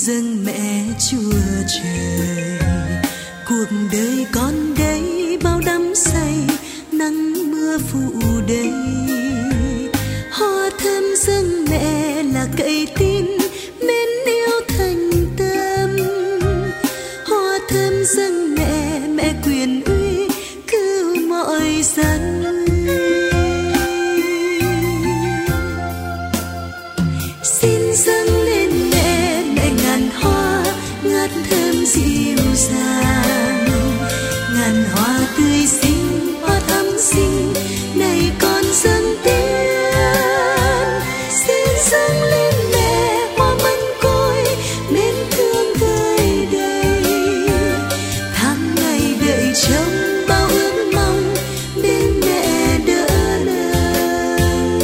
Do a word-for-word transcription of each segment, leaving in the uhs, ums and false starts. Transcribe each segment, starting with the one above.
dâng mẹ Chúa Trời. Cuộc đời con đây bao đắm say, nắng mưa phủ đầy. Hoa thơm dâng mẹ là cậy tin, mến yêu thành tâm. Hoa thơm dâng mẹ, mẹ quyền uy cứu mọi dân. Xin dâng lên mẹ, mẹ ngàn hoa ngát thơm dịu dàng, ngàn hoa tươi xinh, hoa thắm xinh này con dâng tiền. Xin dâng lên mẹ hoa mân côi, mến thương tươi đầy. Tháng ngày đợi trông bao ước mong, bên mẹ đỡ nâng.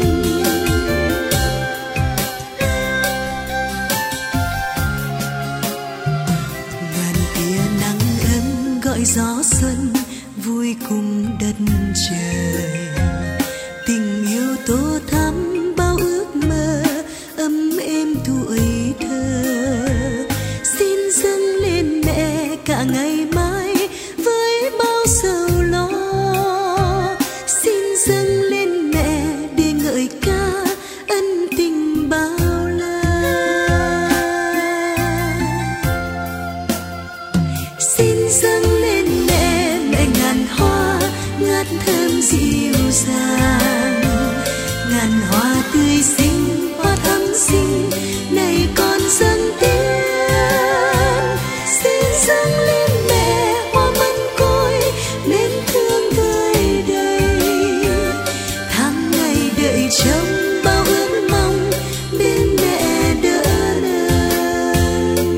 Ngàn tia nắng ấm gọi gió xuân vui cùng đất trời. Tình yêu tô thắm bao ước mơ, ấm êm tuổi thơ. Xin dâng lên mẹ cả ngày mai với bao sầu lo. Xin dâng lên mẹ để ngợi ca ân tình bao la. Xin dâng lên mẹ, mẹ ngàn hoa ngát thơm dịu dàng, ngàn hoa tươi xinh, hoa thắm xinh này con dâng tiền. Xin dâng lên mẹ hoa mân côi, mến thương tươi đầy. Tháng ngày đợi trông bao ước mong, bên mẹ đỡ nâng.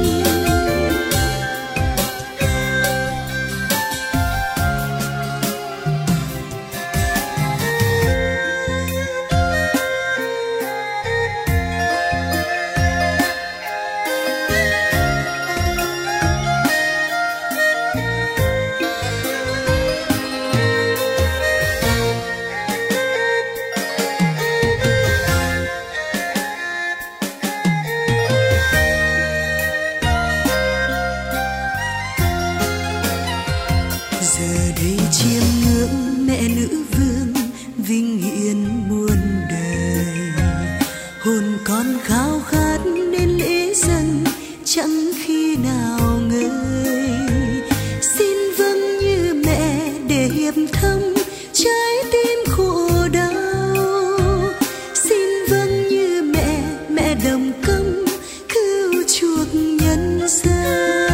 Giờ đây chiêm ngưỡng mẹ nữ vương vinh hiển muôn đời. Hồn con khao khát nên lễ dâng chẳng khi nào ngơi. Xin vâng như mẹ để hiệp thông trái tim khổ đau. Xin vâng như mẹ, mẹ đồng công cứu chuộc nhân dân.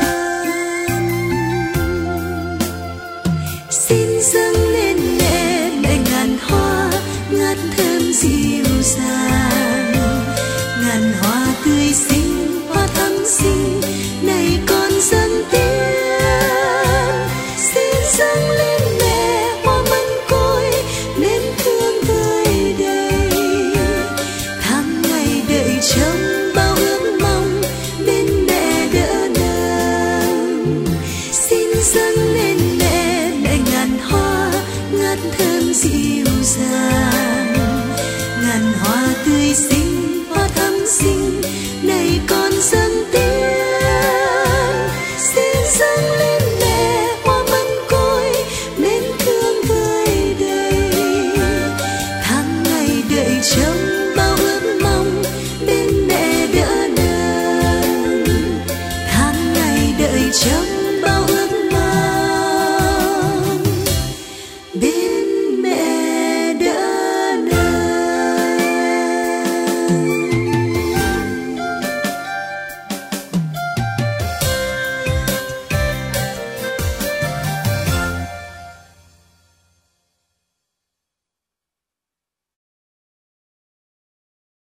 Xin dâng lên mẹ, mẹ ngàn hoa ngát thơm dịu dàng, ngàn hoa tươi xinh, hoa thắm xinh này con dâng tiền. Xin dâng lên mẹ hoa mân côi, mến thương tươi đầy. Tháng ngày đợi trông bao ước mong, bên mẹ đỡ nâng. Xin dâng lên mẹ, mẹ ngàn hoa ngát thơm dịu dàng, ngàn hoa tươi xinh, hoa thắm xinh này con dâng tiền. Xin dâng lên mẹ hoa mân côi, mến thương tươi đầy. Tháng ngày đợi trông bao ước mong, bên mẹ đỡ nâng. Tháng ngày đợi trông bao ước mong, bên mẹ đỡ nâng.